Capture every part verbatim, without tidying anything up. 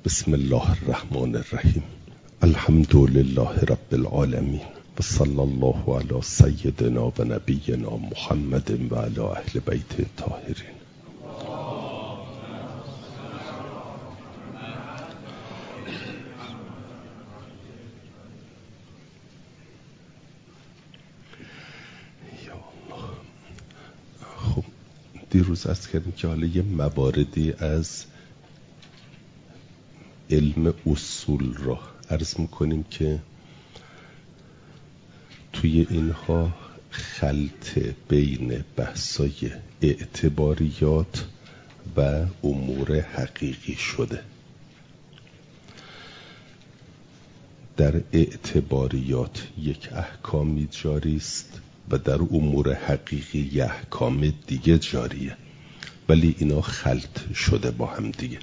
بسم الله الرحمن الرحیم. الحمد لله رب العالمین و صلی الله علی سیدنا و نبینا محمد و علی اهل بیت الطاهرین. خب دیروز عرض کردیم که حالا یه مواردی از علم اصول را عرض میکنیم که توی اینها خلط بین بحثای اعتباریات و امور حقیقی شده. در اعتباریات یک احکامی جاری است و در امور حقیقی یک احکام دیگه جاریه، ولی اینا خلط شده با هم دیگه.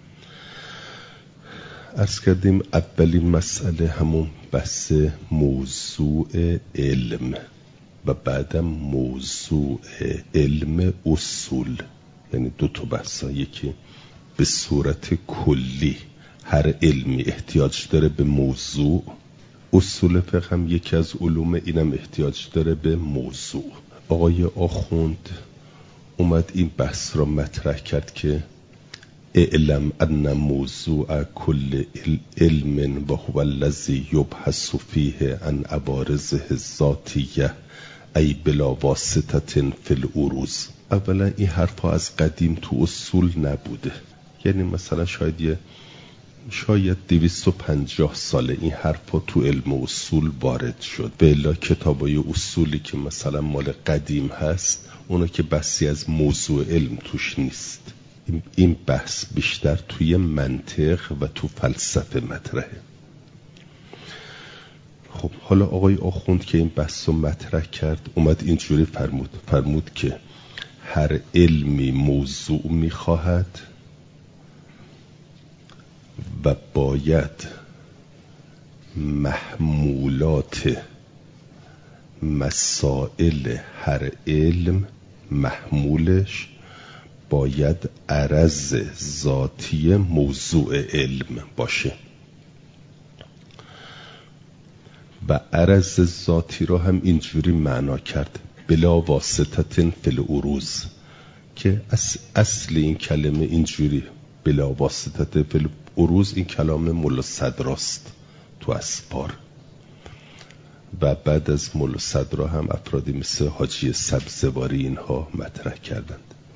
عرض کردیم اولین مسئله همون بحث موضوع علم و بعدم موضوع علم اصول، یعنی دو تا بحثا. یکی به صورت کلی هر علمی احتیاج داره به موضوع، اصول فقه هم یکی از علوم، اینم احتیاج داره به موضوع. آقای آخوند اومد این بحث را مطرح کرد که اعلم ان موضوع کل علم و هو الذی یبحث فیه عن عوارضه الذاتیه ای بلا واسطه فی العروض. اولا این حرفا از قدیم تو اصول نبوده، یعنی مثلا شاید یه شاید دویست و پنجاه ساله این حرفا تو علم اصول وارد شد. به الا کتابای اصولی که مثلا مال قدیم هست اونا که بحثی از موضوع علم توش نیست. این بحث بیشتر توی منطق و تو فلسفه مطرحه. خب حالا آقای آخوند که این بحث رو مطرح کرد اومد اینجوری فرمود فرمود که هر علمی موضوع میخواهد و باید محمولات مسائل هر علم محمولش باید عرض ذاتی موضوع علم باشه و عرض ذاتی را هم اینجوری معنا کرد بلا واسطه فی العروض، که اصل این کلمه اینجوری بلا واسطه فی العروض این کلام مولا صدراست تو اسپار و بعد از مولا صدرا هم افرادی مثل حاجی سبزواری اینها مطرح کردند.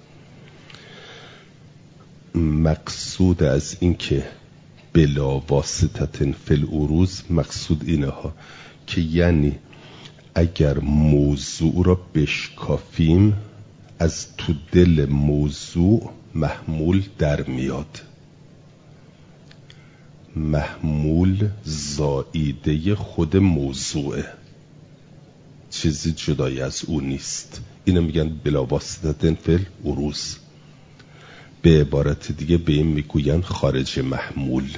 مقصود از این که بلا واسطه فی العروض مقصود اینه ها که یعنی اگر موضوع را بشکافیم از تو دل موضوع محمول در میاد. محمول زائیده خود موضوعه، چیزی جدای از اون نیست. اینو میگن بلا واسطه فی العروض. به عبارت دیگه به این میگوین خارج محمول.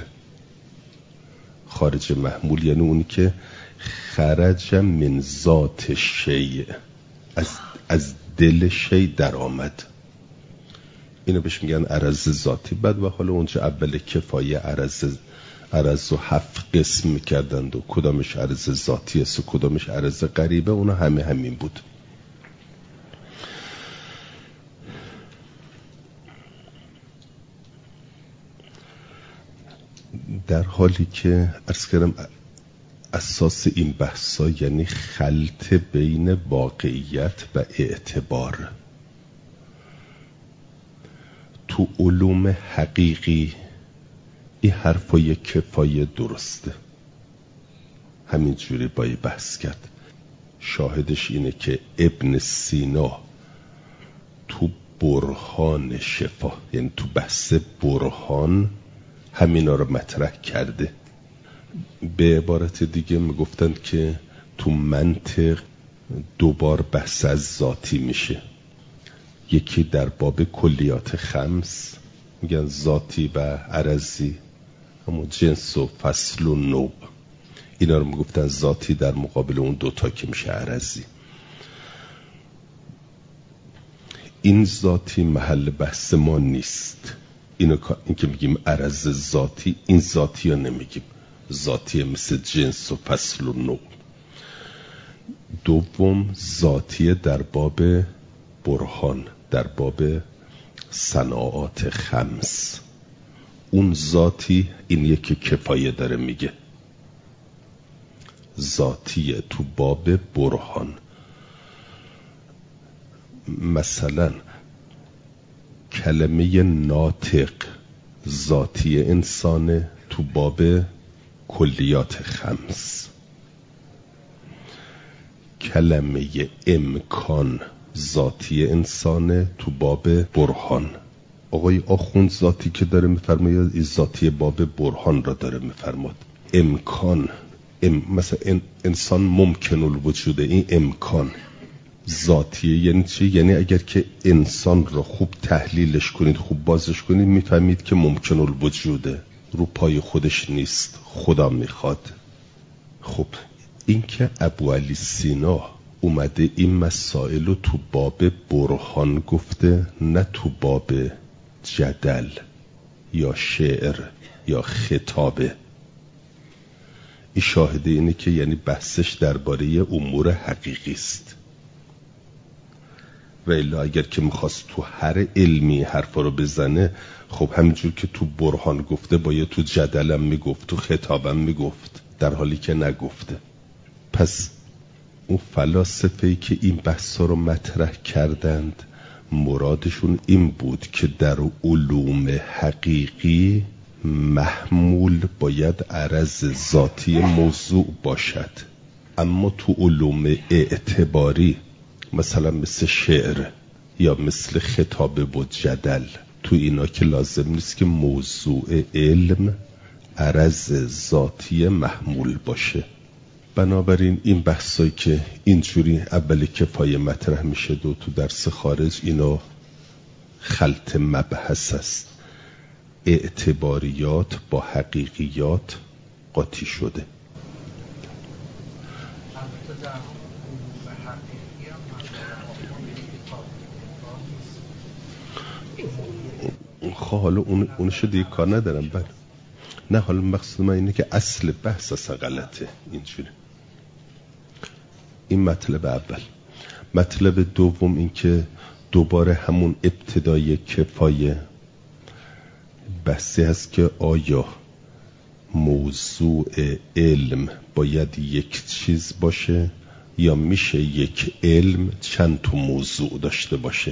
خارج محمول یعنی اونی که خرج من ذات شیء، از از دل شیء در آمد. اینو بهش میگن عرض ذاتی. بعد و حالا اونجا اول کفایه عرض عرض و هفت قسم میکردند و کدامش عرض ذاتی است و کدامش عرض غریبه، اونا همه همین بود. در حالی که عرض کردم اساس این بحثا یعنی خلط بین واقعیت و اعتبار. تو علوم حقیقی این حرفای کفایه درسته، همینجوری باید بحث کرد. شاهدش اینه که ابن سینا تو برهان شفا، یعنی تو بحث برهان همینا رو مطرح کرده. به عبارت دیگه میگفتن که تو منطق دوبار بحث از ذاتی میشه. یکی در باب کلیات خمس میگن ذاتی و عرضی، همون جنس و فصل و نوع، اینا رو میگفتن ذاتی در مقابل اون دوتا که میشه عرضی. این ذاتی محل بحث ما نیست. اینو این که میگیم عرض ذاتی، این ذاتی ها نمیگیم، ذاتی مثل جنس و فصل و نوع. دوم ذاتی در باب برهان، در باب صناعات خمس. اون ذاتی این یکی کفایه داره میگه، ذاتی تو باب برهان. مثلا کلمه ناطق ذاتی انسانه تو باب کلیات خمس. کلمه امکان ذاتی انسانه تو باب برهان. آقای آخوند ذاتی که داره میفرماید این ذاتی باب برهان را داره میفرماد. امکان ام مثلا ان انسان ممکن الوجوده، این امکان ذاتیه. یعنی چی؟ یعنی اگر که انسان را خوب تحلیلش کنید، خوب بازش کنید، میفهمید که ممکن الوجوده، رو پای خودش نیست، خدا میخواد. خب این که ابو علی سینا اومده این مسائل رو تو باب برهان گفته، نه تو باب جدل یا شعر یا خطابه. این شاهده اینه که یعنی بحثش درباره امور حقیقی است. و الا اگر که میخواست تو هر علمی حرفا رو بزنه، خب همینجور که تو برهان گفته باید تو جدلم میگفت، تو خطابم میگفت، در حالی که نگفته. پس اون فلاسفه‌ای که این بحثا رو مطرح کردند مرادشون این بود که در علوم حقیقی محمول باید عرض ذاتی موضوع باشد، اما تو علوم اعتباری مثلا مثل شعر یا مثل خطاب و جدل، تو اینا که لازم نیست که موضوع علم عرض ذاتی محمول باشه. بنابراین این بحثایی که اینجوری اول کفایه مطرح میشه دو تو درس خارج، اینا خلط مبحث است. اعتباریات با حقیقیات قاطی شده. خب حالا اون اونشو دیگه کار ندارم. بله نه، حالا مقصود من اینه که اصل بحث اصلا غلطه. اینجوری این مطلب اول. مطلب دوم این که دوباره همون ابتدای کفایه بحثی هست که آیا موضوع علم باید یک چیز باشه یا میشه یک علم چند تا موضوع داشته باشه.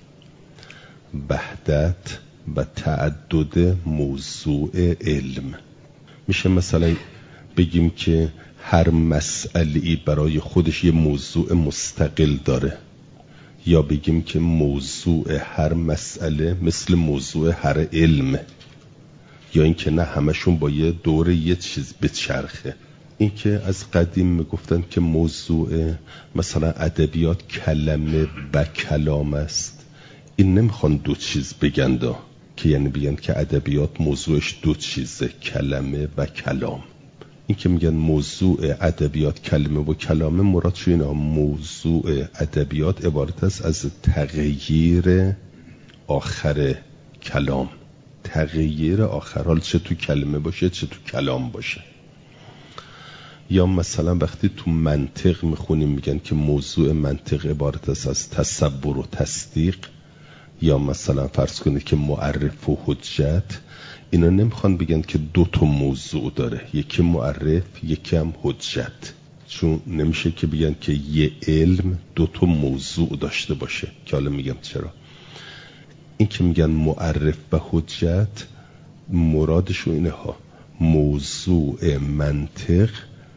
وحدت و تعدد موضوع علم. میشه مثلا بگیم که هر مسئله‌ای برای خودش یه موضوع مستقل داره، یا بگیم که موضوع هر مسئله مثل موضوع هر علم، یا اینکه نه همشون با یه دور یه چیز بچرخه. این که از قدیم میگفتن که موضوع مثلا ادبیات کلمه و کلام است، این نمیخوان دو چیز بگن دا، که یعنی بگن که ادبیات موضوعش دو چیزه، کلمه و کلام. این که میگن موضوع ادبیات کلمه و کلامه، مراد شو اینا موضوع ادبیات عبارت است از تغییر آخر کلام، تغییر آخر، حال چه تو کلمه باشه چه تو کلام باشه. یا مثلا وقتی تو منطق میخونیم میگن که موضوع منطق عبارت است از تصور و تصدیق، یا مثلا فرض کنید که معرف و حجت. اینا نمیخوان بگن که دو تا موضوع داره، یکی معرف یکی هم حجت، چون نمیشه که بگن که یه علم دو تا موضوع داشته باشه. که حالا میگم چرا. این که میگن معرف و حجت مرادشون اینه ها، موضوع منطق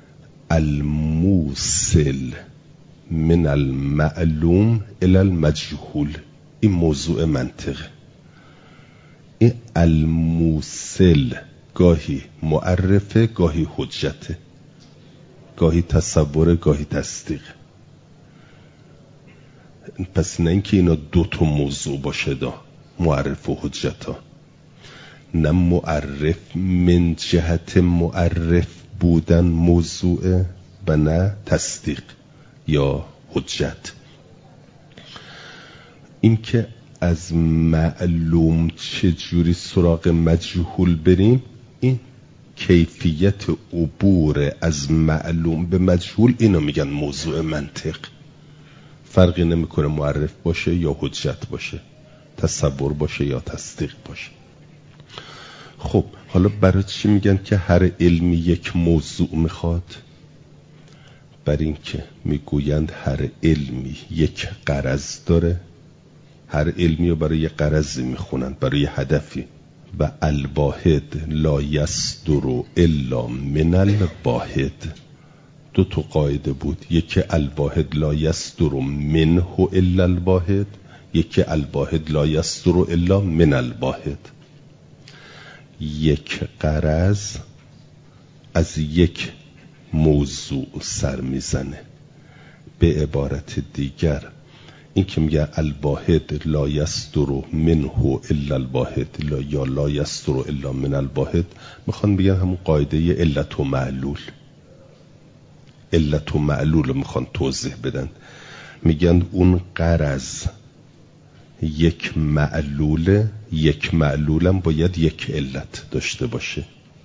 الموصل من المعلوم الى المجهول. این موضوع منطق. این الموصل گاهی معرفه، گاهی حجته، گاهی تصور، گاهی تصدیق. پس نه اینکه اینا دو تا موضوع باشه دا معرف و حجت ها، نه معرف من جهت معرف بودن موضوع و نه تصدیق یا حجت. این که از معلوم چجوری سراغ مجهول بریم، این کیفیت عبور از معلوم به مجهول، اینو میگن موضوع منطق. فرقی نمیکنه معرف باشه یا حجت باشه، تصور باشه یا تصدیق باشه. خب حالا برای چی میگن که هر علمی یک موضوع میخواد؟ بر این که میگویند هر علمی یک غرض داره، هر علمی رو برای یک غرضی میخونند، برای هدفی. و الواحد لا یصدر الا من الواحد. دو تا قاعده بود، یکی الواحد لا یصدر منه الا الواحد، یکی الواحد لا یصدر الا من الواحد. یک غرض از یک موضوع سر میزنه. به عبارت دیگر این که میگه الواحد لا یصدر منه الا الواحد لا یا لا یصدر الا من الواحد، میخوان بگن همون قاعده علت و معلول. علت و معلول میخوان توضیح بدن. میگن اون غرض یک معلول، یک معلولم باید یک علت داشته باشه.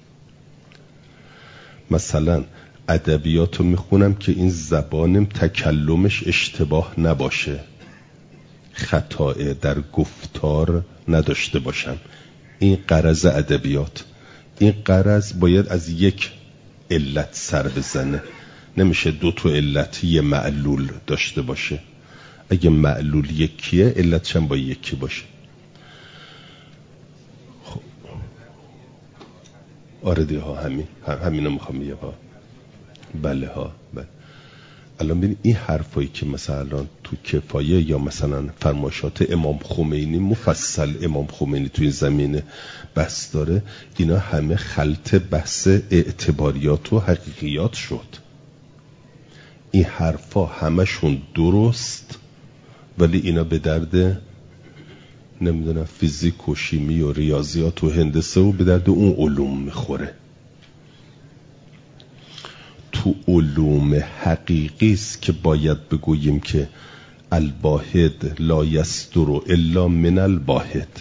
مثلا ادبیات رو میخونم که این زبانم تکلمش اشتباه نباشه، خطا در گفتار نداشته باشم. این غرض ادبیات. این غرض باید از یک علت سر بزنه، نمیشه دو تا علت یه معلول داشته باشه. اگه معلول یکیه علتش هم باید یکی باشه. خب آره دی ها، همین همینو میخوام بگم ها. بله ها بله. الان ببین این حرفایی که مثلا تو کفایه یا مثلا فرمایشات امام خمینی مفصل امام خمینی تو این زمینه بحث داره، اینا همه خلط بحث اعتباریات و حقیقیات شد. این حرفا همشون درست، ولی اینا به درد نمیدونم فیزیک و شیمی و ریاضیات و هندسه و به درد اون علوم میخوره. تو علوم حقیقی است که باید بگوییم که الواحد لا یصدر الا من الواحد.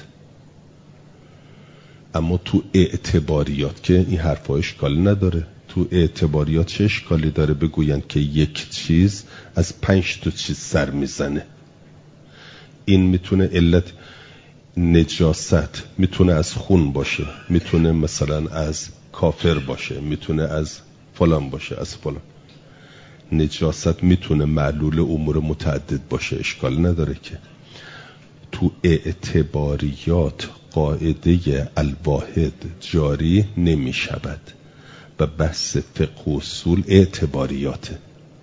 اما تو اعتباریات که این حرفا اشکال نداره، تو اعتباریات چه اشکالی داره بگوین که یک چیز از پنج تا چیز سر میزنه؟ این میتونه علت نجاست میتونه از خون باشه، میتونه مثلا از کافر باشه، میتونه از فلان باشه، از فلان. نجاست میتونه معلول امور متعدد باشه، اشکال نداره. که تو اعتباریات قاعده الواحد جاری نمی شود و بحث فقه و اصول اعتباریاته.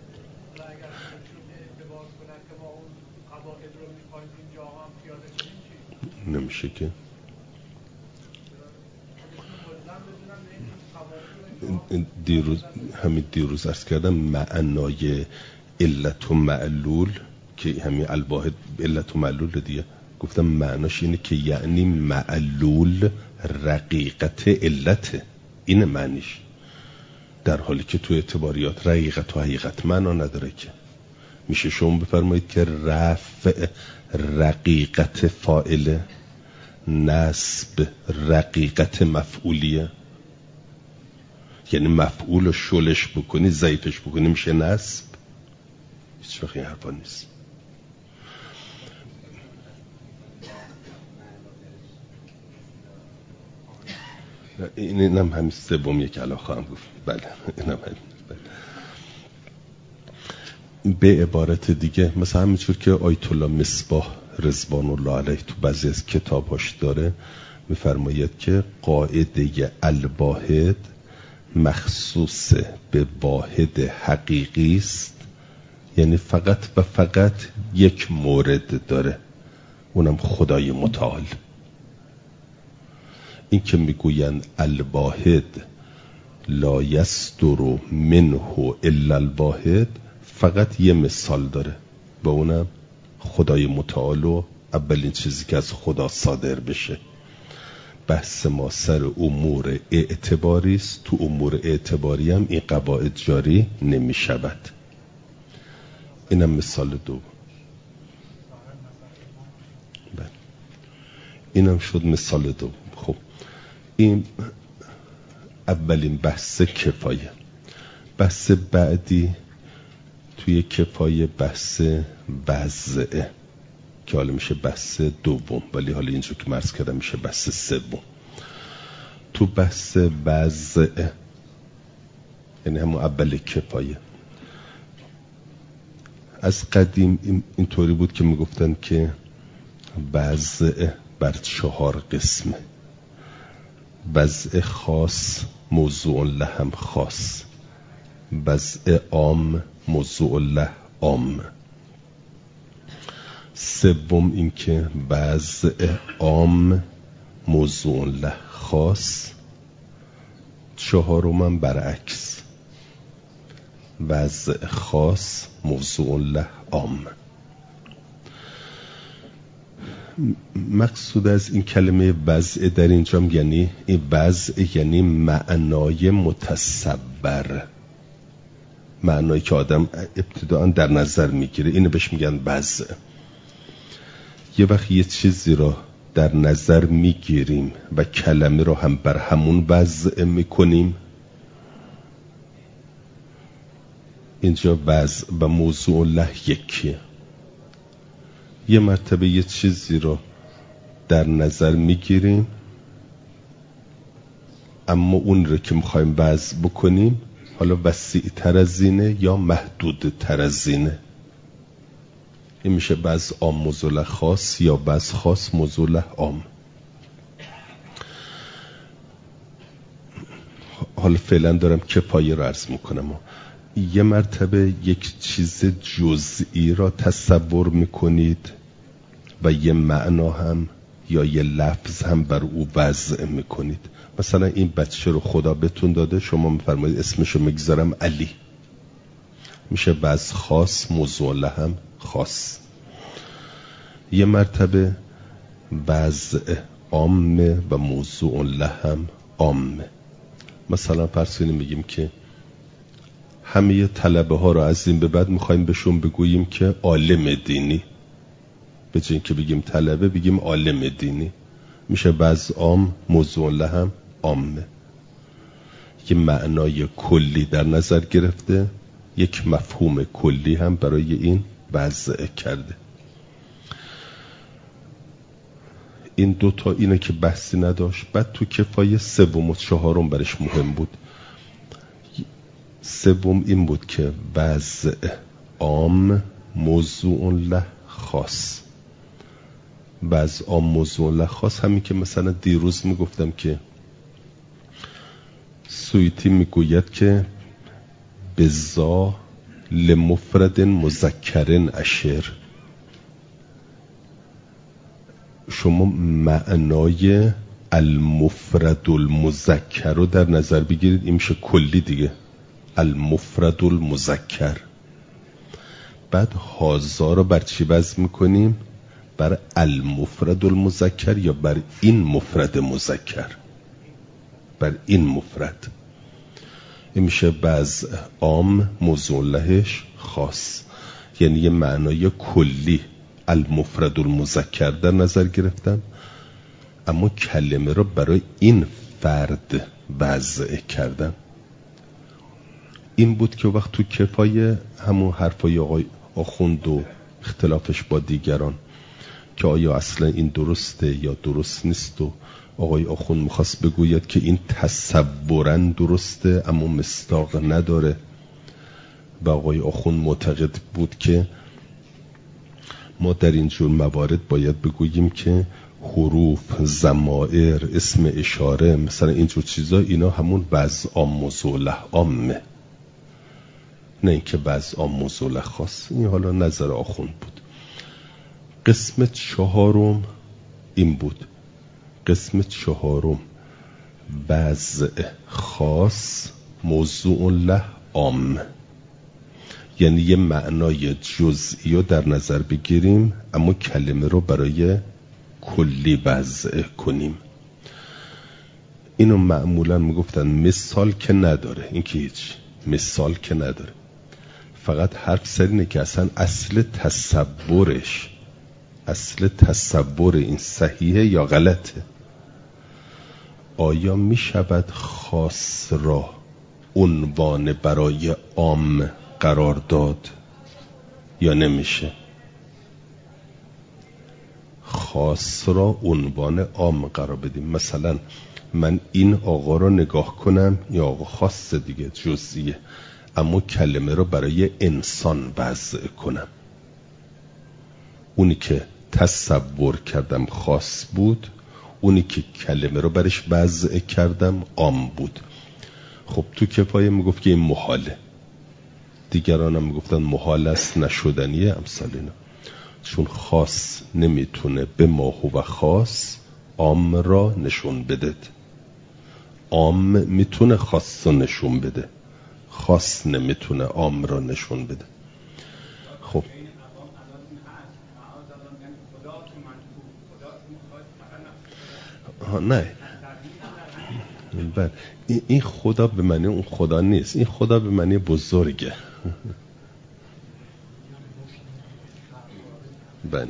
نمیشه که دیروز همین دیروز عرض کردم معنای علت و معلول که همین الواحد علت و معلول دیگه گفتم معناش اینه که یعنی معلول رقیقت علته، این معنیش. در حالی که تو اعتباریات رقیقت و حقیقت معنا نداره. که میشه شما بفرمایید که رفع رقیقت فاعله، نصب رقیقت مفعولیه، یعنی مفعول رو شلش بکنی ضعیفش بکنی میشه نصب؟ هیچ وقت این حرفا نیست. این اینم همین سوم یک علا خواهم گفت. بله اینم همین. بله. به عبارت دیگه مثلا همینجور که آیت الله مصباح رضوان الله علیه تو بعضی از کتاباش داره میفرماید که قاعده الواحد مخصوص به واحد حقیقی است، یعنی فقط و فقط یک مورد داره، اونم خدای متعال. این که میگویند الواحد لا یصدر منه الا الواحد فقط یه مثال داره و اونم خدای متعال و اولین چیزی که از خدا صادر بشه. بحث ما سر امور اعتباری است. تو امور اعتباری هم این قواعد جاری نمی شود. اینم مثال دو. بله. اینم شد مثال دوم. خب این اولین بحث کفایه. بحث بعدی توی کفایه بحث وضعه که حالا میشه بحث دوم، ولی حالا اینجور که مرز کردم میشه بحث سوم. تو بحث وضعه یعنی همون اول کفایه، از قدیم اینطوری بود که میگفتن که وضع بر چهار قسمه. وضع خاص موضوع له هم خاص، وضع عام موضوع له عام، سوم این که وضع عام موضوع له خاص، چهارم هم برعکس وضع خاص موضوع له عام. مقصود از این کلمه وضع در اینجا یعنی این وضع یعنی معنای متصور، معنایی که آدم ابتداء در نظر میگیره، اینو بهش میگن وضع. یه وقت یه چیزی را در نظر میگیریم و کلمه را هم بر همون وضع میکنیم، اینجا وضع و موضوع له یکیه. یه مرتبه یه چیزی رو در نظر میگیریم اما اون رو که میخوایم وضع بکنیم حالا وسیع تر از اینه یا محدود تر از اینه. این میشه وضع عام موضوع له خاص یا وضع خاص موضوع له عام. حالا فعلا دارم کفایه رو عرض میکنم. یه مرتبه یک چیز جزئی را تصور میکنید و یه معنا هم یا یه لفظ هم بر او وضع میکنید. مثلا این بچه رو خدا بهتون داده، شما میفرمایید اسمشو میگذارم علی، میشه وضع خاص موضوع له هم خاص. یه مرتبه وضع عامه و موضوع له هم عامه. مثلا فرض کنیم میگیم که همه طلبه ها رو از این به بعد میخوایم بهشون بگوییم که عالم دینی، به جای اینکه بگیم طلبه بگیم عالم دینی، میشه وضع عام موضوع له هم عامه. یه معنای کلی در نظر گرفته، یک مفهوم کلی هم برای این وضع کرده. این دوتا اینه که بحثی نداشت. بعد تو کفایه سوم و چهارم برش مهم بود. سوم این بود که وضع عام موضوع له خاص. وضع عام موضوع له خاص همین که مثلا دیروز میگفتم که سویتی میگوید که بزا لمفرد مذکرن اشر. شما معنای المفرد المذکر رو در نظر بگیرید، این میشه کلی دیگه، المفرد المذکر. بعد هازا رو بر چی وضع میکنیم؟ بر المفرد المذکر یا بر این مفرد مذکر؟ بر این مفرد. این میشه وضع عام موضوع لهش خاص، یعنی یه معنای کلی المفرد المذکر در نظر گرفتم اما کلمه رو برای این فرد وضع کردم. این بود که وقت تو کفایه همون حرفای آقای آخوند و اختلافش با دیگران که آیا اصلا این درسته یا درست نیست و آقای آخوند میخواست بگوید که این تصوراً درسته اما مصداق نداره و آقای آخوند معتقد بود که ما در این جور موارد باید بگوییم که حروف، ضمائر، اسم اشاره، مثلا اینجور چیزا اینا همون وضع عام موضوع له عامه، نه اینکه وضع عام موضوع له خاص. این حالا نظر آخوند بود. قسم چهارم این بود. قسم چهارم وضع خاص موضوع له عام، یعنی یه معنای جزئی رو در نظر بگیریم اما کلمه رو برای کلی وضع کنیم. اینو معمولا میگفتن مثال که نداره، این که هیچ مثال که نداره، فقط حرف سر اینه که اصلا اصل تصورش اصل تصور این صحیحه یا غلطه؟ آیا می شود خاص را عنوان برای عام قرار داد یا نمیشه؟ خاص را عنوان عام قرار بدیم. مثلا من این آقا را نگاه کنم، یا آقا خاص دیگه، جزئیه، اما کلمه را برای انسان وضع کنم. اونی که تصور کردم خاص بود، اونی که کلمه رو برش وضع کردم عام بود. خب تو کفایه میگفت که این محاله، دیگران هم میگفتن محال است، نشدنیه، امثال اینا. چون خاص نمیتونه به ما هو خاص عام را نشون بده، عام میتونه خاص را نشون بده، خاص نمیتونه عام را نشون بده. خب ها نه، بله این خدا به معنی اون خدا نیست، این خدا به معنی بزرگه. بله.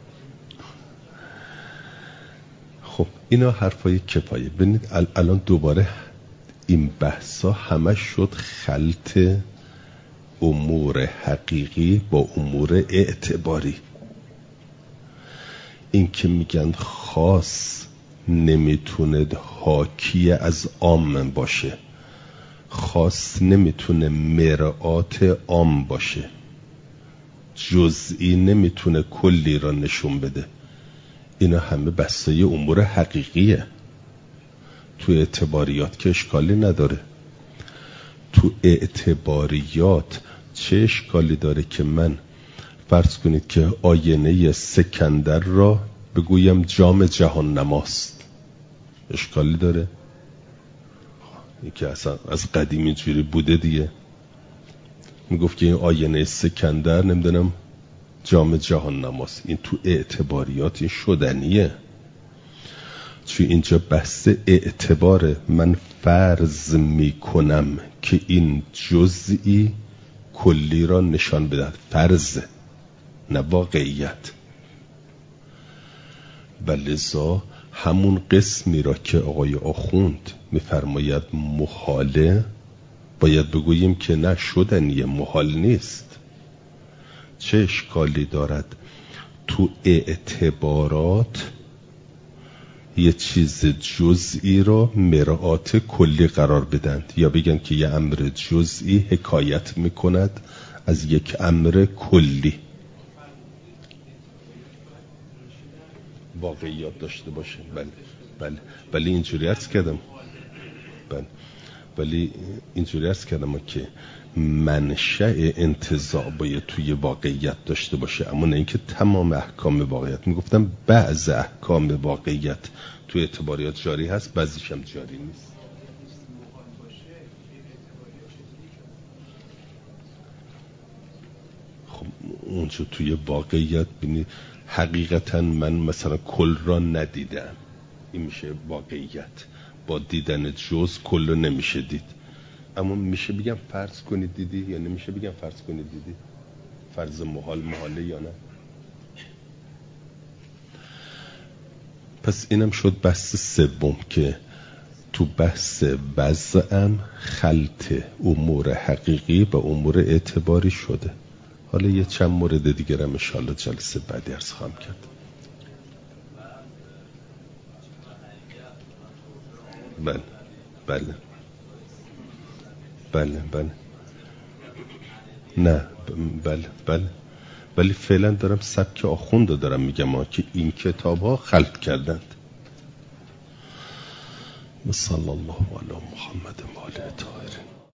خب اینا حرفای کفایه. ببینید الان دوباره این بحثا همش شد خلط امور حقیقی با امور اعتباری. این که میگن خاص نمیتونه حاکی از عام باشه، خاص نمیتونه مرآت عام باشه، جزئی نمیتونه کلی را نشون بده، اینا همه بحثای امور حقیقیه. تو اعتباریات که اشکالی نداره. تو اعتباریات چه اشکالی داره که من فرض کنید که آینه سکندر را بگویم جام جهان نماست؟ اشکالی داره؟ این که اصلا از قدیم اینجوری بوده دیگه. میگفت که این آینه سکندر نمیدونم جام جهان نماست. این تو اعتباریات این شدنیه. چون اینجا بحث اعتباره. من فرض میکنم که این جزئی کلی را نشان بدهد، فرض نه واقعیت. و لذا همون قسمی را که آقای آخوند میفرماید محاله، باید بگوییم که نه، شدنیه، محال نیست. چه اشکالی دارد تو اعتبارات یه چیز جزئی را مرآت کلی قرار بدند، یا بگن که یه امر جزئی حکایت میکند از یک امر کلی، واقعیات داشته باشه. بله بله ولی اینجوری عرض کردم بله ولی اینجوری عرض کردم که منشأ انتزاع باید توی واقعیت داشته باشه، اما نه اینکه تمام احکام واقعیت. میگفتم بعض احکام واقعیت تو اعتباریات جاری هست، بعضیش هم جاری نیست. خب اونجا توی واقعیت بینی حقیقتا من مثلا کل را ندیدم، این میشه واقعیت. با دیدن جز کل رو نمیشه دید. اما میشه بگم فرض کنید دیدی یا نمیشه بگم فرض کنید دیدی؟ فرض محال محاله یا نه؟ پس اینم شد بحث سوم که تو بحث وضعم خلط امور حقیقی و امور اعتباری شده. حالا یه چند مورد دیگر هم انشاءالله جلسه بعدی عرض خواهم کرد. بله بله بله بله نه بله بله ولی فعلا دارم سبک آخوند رو دارم میگم ها که این کتاب ها خلط کردند. صلی الله علی محمد و آله طاهرین.